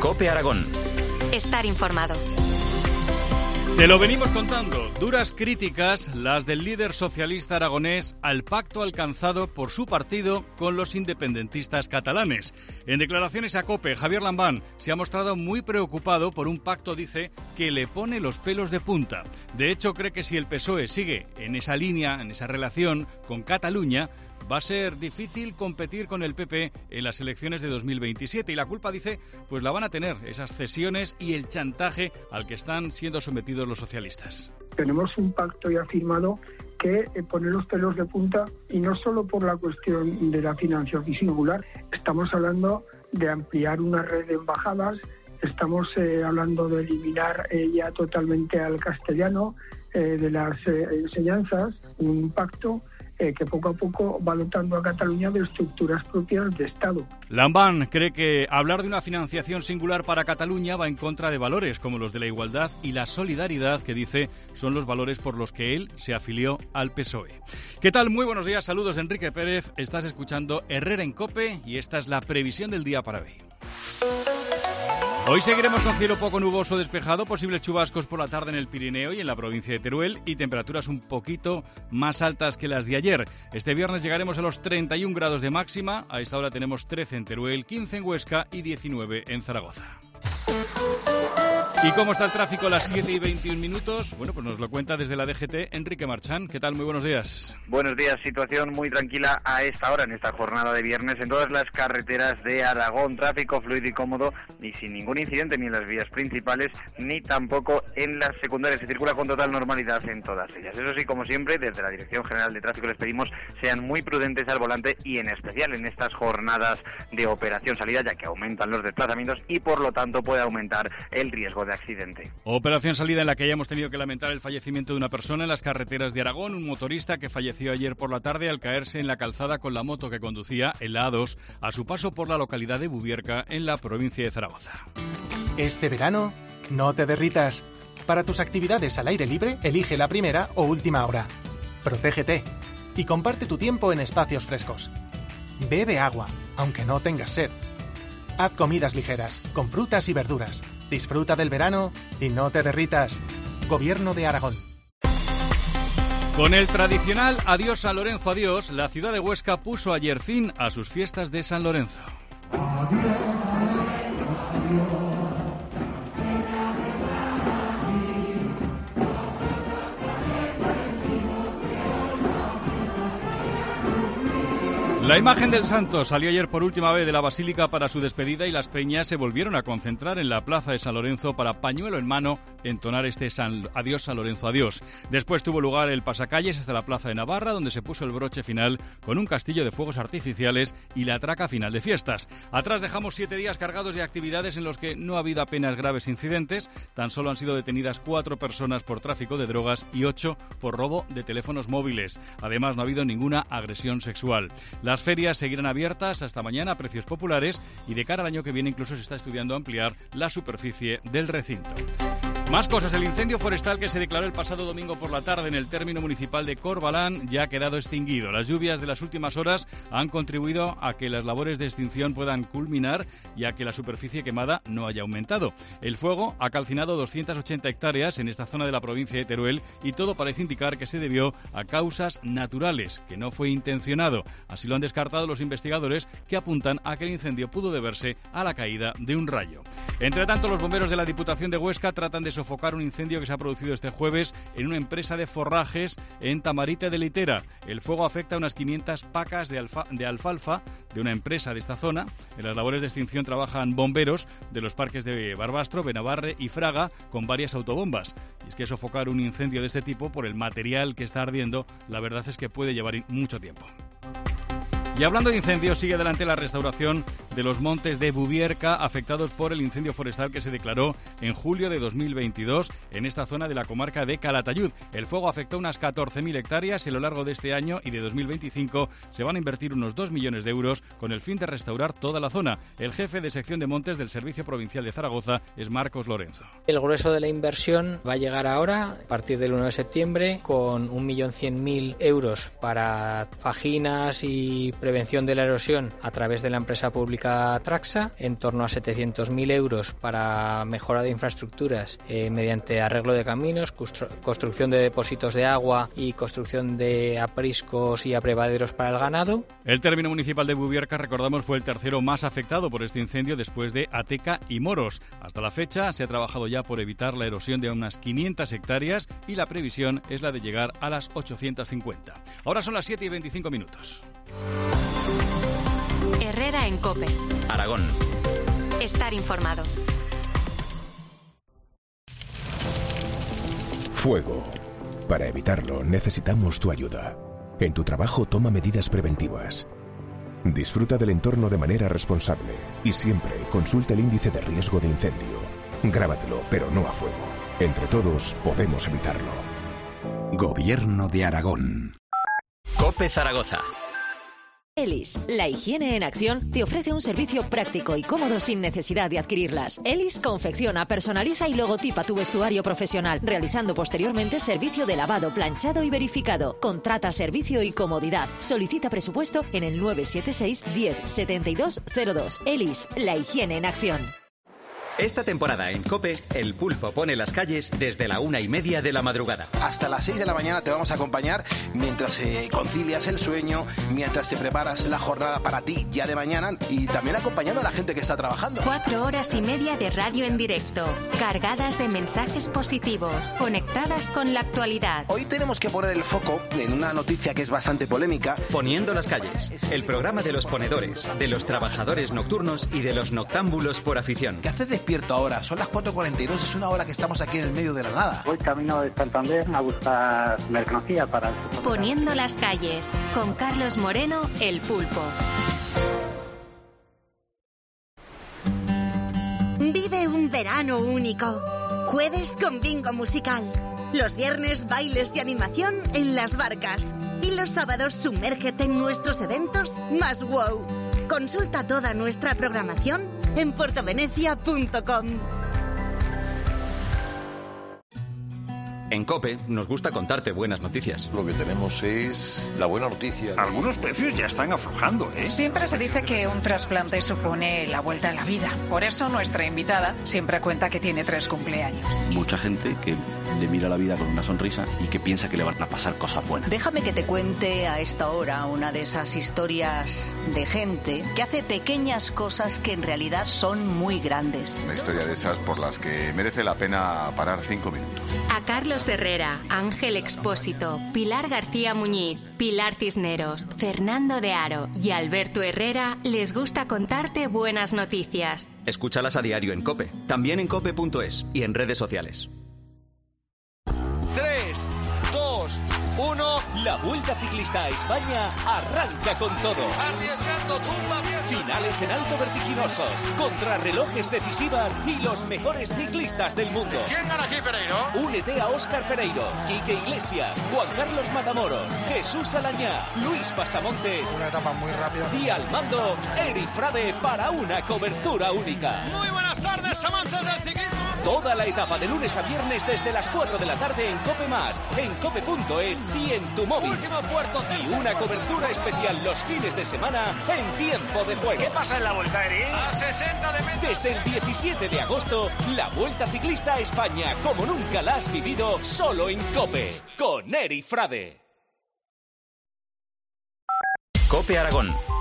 COPE Aragón. Estar informado. Te lo venimos contando. Duras críticas las del líder socialista aragonés al pacto alcanzado por su partido con los independentistas catalanes. En declaraciones a COPE, Javier Lambán se ha mostrado muy preocupado por un pacto, dice, que le pone los pelos de punta. De hecho, cree que si el PSOE sigue en esa línea, en esa relación con Cataluña, va a ser difícil competir con el PP en las elecciones de 2027 y la culpa, dice, pues la van a tener esas cesiones y el chantaje al que están siendo sometidos los socialistas. Tenemos un pacto ya firmado que pone los pelos de punta y no solo por la cuestión de la financiación singular, estamos hablando de ampliar una red de embajadas, estamos hablando de eliminar ya totalmente al castellano de las enseñanzas, un pacto que poco a poco va dotando a Cataluña de estructuras propias de Estado. Lambán cree que hablar de una financiación singular para Cataluña va en contra de valores como los de la igualdad y la solidaridad, que dice son los valores por los que él se afilió al PSOE. ¿Qué tal? Muy buenos días, saludos de Enrique Pérez. Estás escuchando Herrera en COPE y esta es la previsión del día para hoy. Hoy seguiremos con cielo poco nuboso despejado, posibles chubascos por la tarde en el Pirineo y en la provincia de Teruel y temperaturas un poquito más altas que las de ayer. Este viernes llegaremos a los 31 grados de máxima, a esta hora tenemos 13 en Teruel, 15 en Huesca y 19 en Zaragoza. ¿Y cómo está el tráfico a las 7 y 21 minutos? Bueno, pues nos lo cuenta desde la DGT Enrique Marchán. ¿Qué tal? Muy buenos días. Buenos días. Situación muy tranquila a esta hora, en esta jornada de viernes, en todas las carreteras de Aragón. Tráfico fluido y cómodo y sin ningún incidente ni en las vías principales ni tampoco en las secundarias. Se circula con total normalidad en todas ellas. Eso sí, como siempre, desde la Dirección General de Tráfico les pedimos sean muy prudentes al volante y en especial en estas jornadas de operación salida, ya que aumentan los desplazamientos y por lo tanto puede aumentar el riesgo de accidente. Operación salida en la que hayamos tenido que lamentar el fallecimiento de una persona en las carreteras de Aragón, un motorista que falleció ayer por la tarde al caerse en la calzada con la moto que conducía en la A2 a su paso por la localidad de Bubierca en la provincia de Zaragoza. Este verano, no te derritas. Para tus actividades al aire libre, elige la primera o última hora. Protégete y comparte tu tiempo en espacios frescos. Bebe agua, aunque no tengas sed. Haz comidas ligeras, con frutas y verduras. Disfruta del verano y no te derritas. Gobierno de Aragón. Con el tradicional Adiós San Lorenzo, adiós, la ciudad de Huesca puso ayer fin a sus fiestas de San Lorenzo. La imagen del santo salió ayer por última vez de la basílica para su despedida y las peñas se volvieron a concentrar en la plaza de San Lorenzo para, pañuelo en mano, entonar este Adiós San Lorenzo, adiós. Después tuvo lugar el pasacalles hasta la plaza de Navarra, donde se puso el broche final con un castillo de fuegos artificiales y la traca final de fiestas. Atrás dejamos 7 días cargados de actividades en los que no ha habido apenas graves incidentes. Tan solo han sido detenidas 4 personas por tráfico de drogas y 8 por robo de teléfonos móviles. Además, no ha habido ninguna agresión sexual. Las ferias seguirán abiertas hasta mañana a precios populares y de cara al año que viene incluso se está estudiando ampliar la superficie del recinto. Más cosas. El incendio forestal que se declaró el pasado domingo por la tarde en el término municipal de Corbalán ya ha quedado extinguido. Las lluvias de las últimas horas han contribuido a que las labores de extinción puedan culminar y a que la superficie quemada no haya aumentado. El fuego ha calcinado 280 hectáreas en esta zona de la provincia de Teruel y todo parece indicar que se debió a causas naturales, que no fue intencionado. Así lo han descartado los investigadores, que apuntan a que el incendio pudo deberse a la caída de un rayo. Entre tanto, los bomberos de la Diputación de Huesca tratan de sofocar un incendio que se ha producido este jueves en una empresa de forrajes en Tamarite de Litera. El fuego afecta a unas 500 pacas de alfalfa de una empresa de esta zona. En las labores de extinción trabajan bomberos de los parques de Barbastro, Benavarre y Fraga con varias autobombas. Y es que sofocar un incendio de este tipo por el material que está ardiendo, la verdad es que puede llevar mucho tiempo. Y hablando de incendios, sigue adelante la restauración de los montes de Bubierca afectados por el incendio forestal que se declaró en julio de 2022 en esta zona de la comarca de Calatayud. El fuego afectó unas 14.000 hectáreas y a lo largo de este año y de 2025 se van a invertir unos 2 millones de euros con el fin de restaurar toda la zona. El jefe de sección de montes del Servicio Provincial de Zaragoza es Marcos Lorenzo. El grueso de la inversión va a llegar ahora, a partir del 1 de septiembre, con 1.100.000 euros para fajinas y prevención de la erosión a través de la empresa pública Traxa, en torno a 700.000 euros para mejora de infraestructuras mediante arreglo de caminos, construcción de depósitos de agua y construcción de apriscos y abrevaderos para el ganado. El término municipal de Bubierca, recordamos, fue el tercero más afectado por este incendio después de Ateca y Moros. Hasta la fecha se ha trabajado ya por evitar la erosión de unas 500 hectáreas y la previsión es la de llegar a las 850. Ahora son las 7:25 minutos. Herrera en COPE. Aragón. Estar informado. Fuego. Para evitarlo necesitamos tu ayuda. En tu trabajo toma medidas preventivas. Disfruta del entorno de manera responsable y siempre consulta el índice de riesgo de incendio. Grábatelo, pero no a fuego. Entre todos podemos evitarlo. Gobierno de Aragón. COPE Zaragoza. Elis, la higiene en acción, te ofrece un servicio práctico y cómodo sin necesidad de adquirirlas. Elis confecciona, personaliza y logotipa tu vestuario profesional, realizando posteriormente servicio de lavado, planchado y verificado. Contrata servicio y comodidad. Solicita presupuesto en el 976 10 72 02. Elis, la higiene en acción. Esta temporada en COPE, El Pulpo pone las calles desde la 1:30 de la madrugada. Hasta las 6 de la mañana te vamos a acompañar mientras concilias el sueño, mientras te preparas la jornada para ti ya de mañana y también acompañando a la gente que está trabajando. 4 horas y media de radio en directo, cargadas de mensajes positivos, conectadas con la actualidad. Hoy tenemos que poner el foco en una noticia que es bastante polémica. Poniendo las calles, el programa de los ponedores, de los trabajadores nocturnos y de los noctámbulos por afición. ¿Qué haces despierto ahora? Son las 4:42, es una hora que estamos aquí en el medio de la nada. Voy camino de Santander a buscar mercancía para el supermercado. Poniendo las calles, con Carlos Moreno, El Pulpo. Vive un verano único. Jueves con bingo musical. Los viernes bailes y animación en las barcas. Y los sábados sumérgete en nuestros eventos más wow. Consulta toda nuestra programación en portovenecia.com. En COPE nos gusta contarte buenas noticias. Lo que tenemos es la buena noticia. Algunos precios ya están aflojando, ¿eh? Siempre se dice que un trasplante supone la vuelta a la vida. Por eso nuestra invitada siempre cuenta que tiene 3 cumpleaños. Mucha gente que le mira la vida con una sonrisa y que piensa que le van a pasar cosas buenas. Déjame que te cuente a esta hora una de esas historias de gente que hace pequeñas cosas que en realidad son muy grandes. Una historia de esas por las que merece la pena parar 5 minutos. A Carlos Herrera, Ángel Expósito, Pilar García Muñiz, Pilar Cisneros, Fernando de Aro y Alberto Herrera les gusta contarte buenas noticias. Escúchalas a diario en COPE, también en cope.es y en redes sociales. 3, 2, 1. La Vuelta Ciclista a España arranca con todo. Arriesgando tumba bien. Finales en alto vertiginosos, contrarrelojes decisivas y los mejores ciclistas del mundo. ¿Quién gana aquí, Pereiro? Únete a Óscar Pereiro, Quique Iglesias, Juan Carlos Matamoros, Jesús Alañá, Luis Pasamontes. Una etapa muy rápida. Y al mando, Eri Frade para una cobertura única. Muy buenas tardes, amantes del ciclismo. Toda la etapa de lunes a viernes desde las 4 de la tarde en COPE+, en cope.es y en tu móvil. Último puerto. Y una cobertura especial los fines de semana en tiempo de juego. ¿Qué pasa en la Vuelta, Eri? A 60 de metros. Desde el 17 de agosto, la Vuelta Ciclista a España, como nunca la has vivido, solo en COPE, con Eri Frade. COPE Aragón.